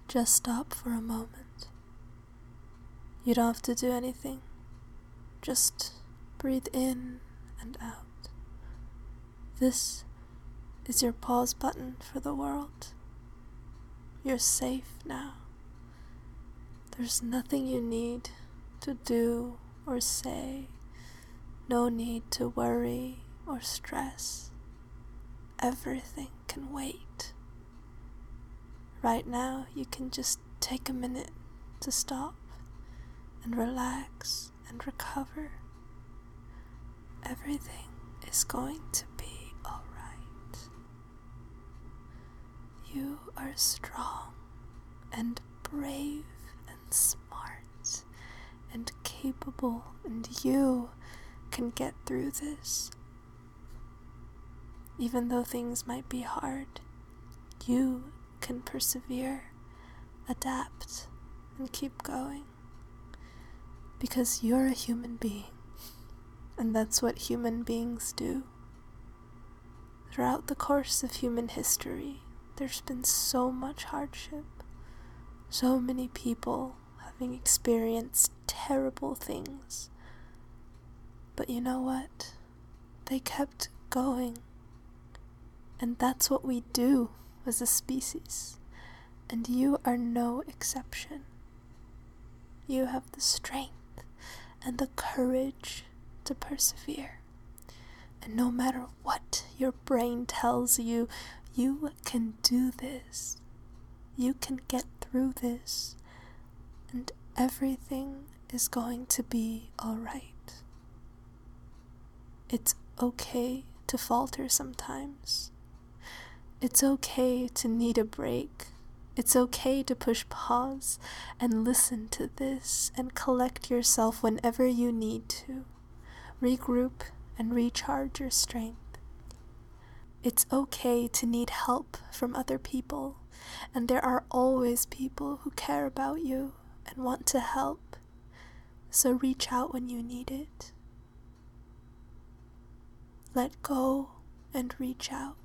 Just stop for a moment. You don't have to do anything. Just breathe in and out. This is your pause button for the world. You're safe now. There's nothing you need to do or say. No need to worry or stress. Everything can wait. Right now, you can just take a minute to stop and relax and recover. Everything is going to be alright. You are strong and brave and smart and capable, and you can get through this. Even though things might be hard, you can persevere, adapt, and keep going. Because you're a human being, and that's what human beings do. Throughout the course of human history, there's been so much hardship, so many people having experienced terrible things. But you know what? They kept going. And that's what we do as a species. And you are no exception. You have the strength and the courage to persevere. And no matter what your brain tells you, you can do this. You can get through this. And everything is going to be alright. It's okay to falter sometimes. It's okay to need a break. It's okay to push pause and listen to this and collect yourself whenever you need to. Regroup and recharge your strength. It's okay to need help from other people, and there are always people who care about you and want to help. So reach out when you need it. Let go and reach out.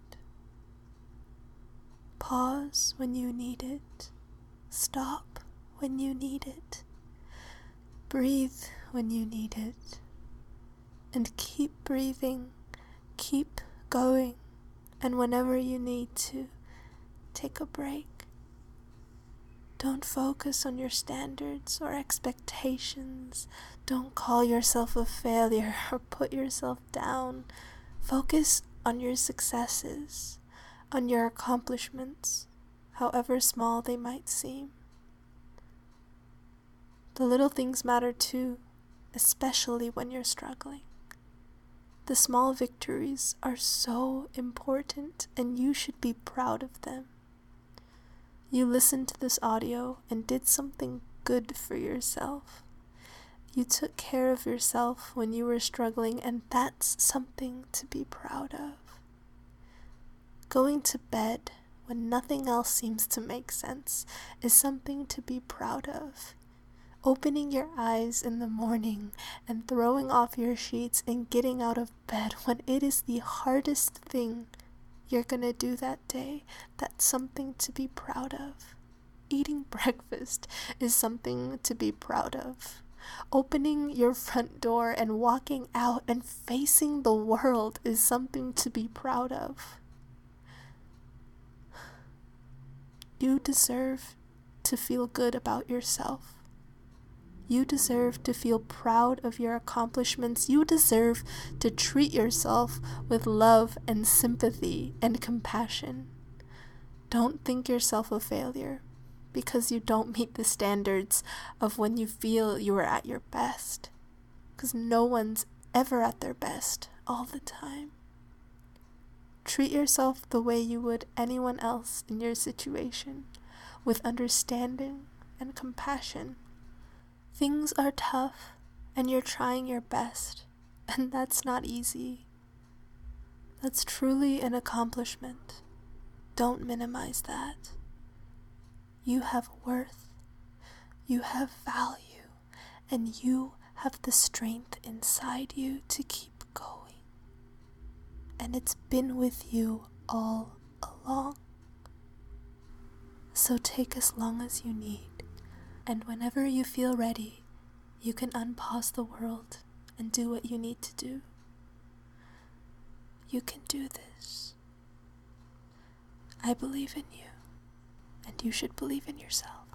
Pause when you need it. Stop when you need it. Breathe when you need it. And keep breathing. Keep going. And whenever you need to, take a break. Don't focus on your standards or expectations. Don't call yourself a failure or put yourself down. Focus on your successes, on your accomplishments, however small they might seem. The little things matter too, especially when you're struggling. The small victories are so important, and you should be proud of them. You listened to this audio and did something good for yourself. You took care of yourself when you were struggling, and that's something to be proud of. Going to bed when nothing else seems to make sense is something to be proud of. Opening your eyes in the morning and throwing off your sheets and getting out of bed when it is the hardest thing you're gonna do that day, that's something to be proud of. Eating breakfast is something to be proud of. Opening your front door and walking out and facing the world is something to be proud of. You deserve to feel good about yourself. You deserve to feel proud of your accomplishments. You deserve to treat yourself with love and sympathy and compassion. Don't think yourself a failure because you don't meet the standards of when you feel you are at your best. Because no one's ever at their best all the time. Treat yourself the way you would anyone else in your situation, with understanding and compassion. Things are tough, and you're trying your best, and that's not easy. That's truly an accomplishment. Don't minimize that. You have worth, you have value, and you have the strength inside you to keep going. And it's been with you all along. So take as long as you need, and whenever you feel ready, you can unpause the world and do what you need to do. You can do this. I believe in you, and you should believe in yourself.